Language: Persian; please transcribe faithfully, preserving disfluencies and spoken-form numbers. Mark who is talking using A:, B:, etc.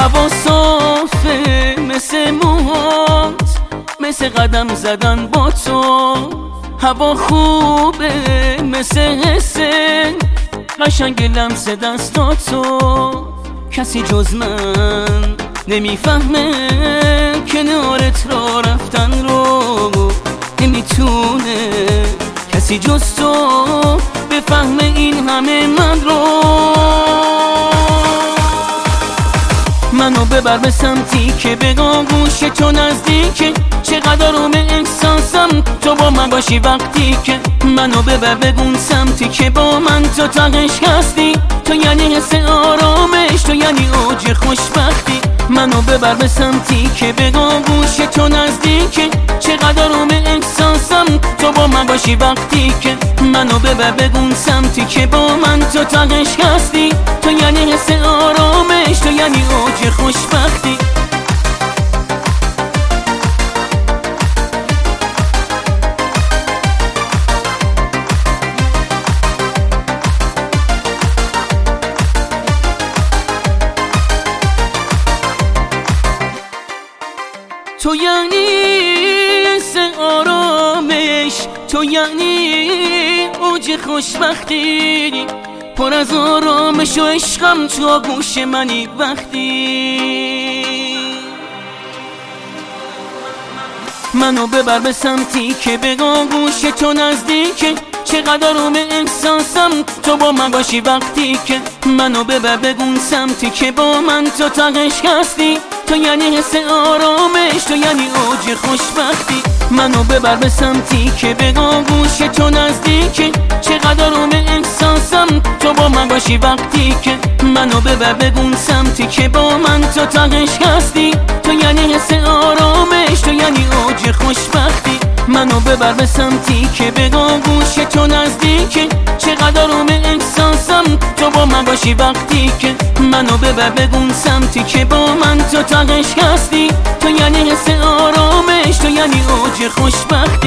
A: هوا صافه مثل موهات، مثل قدم زدن با تو. هوا خوبه مثل حسه، قشنگ لمس دستاتو. کسی جز من نمیفهمه کنارت را رفتن رو، نمیتونه کسی جز تو بفهمه این همه من رو. منو ببر به سمتی که بگم گوش تو نزدیکه، چقدر روم احساسم تو با من باشی وقتی که. منو ببر بگون سمتی که با من تو تقش هستی، تو یعنی حس آرامش، تو یعنی اوج خوشبختی. منو ببر به سمتی که بگم گوش تو نزدیکه، چقدر روم احساسم تو با من باشی وقتی که. منو ببر بگون سمتی که با من تو تقش هستی، تو یعنی حس آرامش، تو یعنی اوج خوشبختی. تو یعنی حس آرامش، تو یعنی اوج خوشبختی. پر از آرامش و عشقم تو گوش منی وقتی. منو ببر به سمتی که بگم گوش تو نزدیکه، چقدر روم احساسم تو با من باشی وقتی که. منو ببر بگون سمتی که با من تو تقش هستی، تو یعنی حس آرامش، تو یعنی اوج خوشبختی. منو ببر به سمتی که بگم گوش تو نزدیکه، چقدر روم احساسم تو با من باشی وقتی که. منو ببر بگون سمتی که با من تو تقش هستی، تو یعنی حس آرامش، تو یعنی اوج خوشبختی. منو ببر به سمتی که بگم گوش تو نزدیکه، چقدر روم احساسم تو با من باشی وقتی که. منو ببر بگون سمتی که با من تو تقش هستی، تو یعنی حس آرامش، تو یعنی اوج خوشبختی.